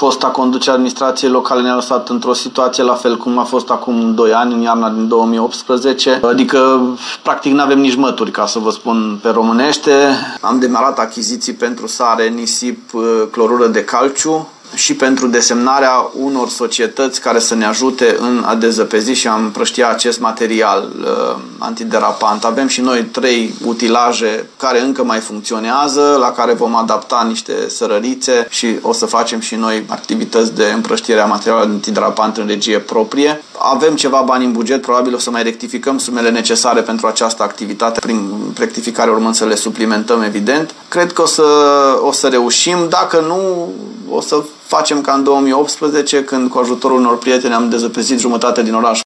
fosta conducere a administrației locale ne-a lăsat într-o situație la fel cum a fost acum 2 ani, în iarna din 2018. Adică, practic, nu avem nici mături, ca să vă spun pe românește. Am demarat achiziții pentru sare, nisip, clorură de calciu și pentru desemnarea unor societăți care să ne ajute în a dezăpezi și a împrăștia acest material antiderapant. Avem și noi 3 utilaje care încă mai funcționează, la care vom adapta niște sărărițe și o să facem și noi activități de împrăștiere a materialului antiderapant în regie proprie. Avem ceva bani în buget, probabil o să mai rectificăm sumele necesare pentru această activitate, prin rectificare urmând să le suplimentăm, evident. Cred că o să reușim, dacă nu, o să facem ca în 2018, când cu ajutorul unor prieteni am dezăpezit jumătate din oraș.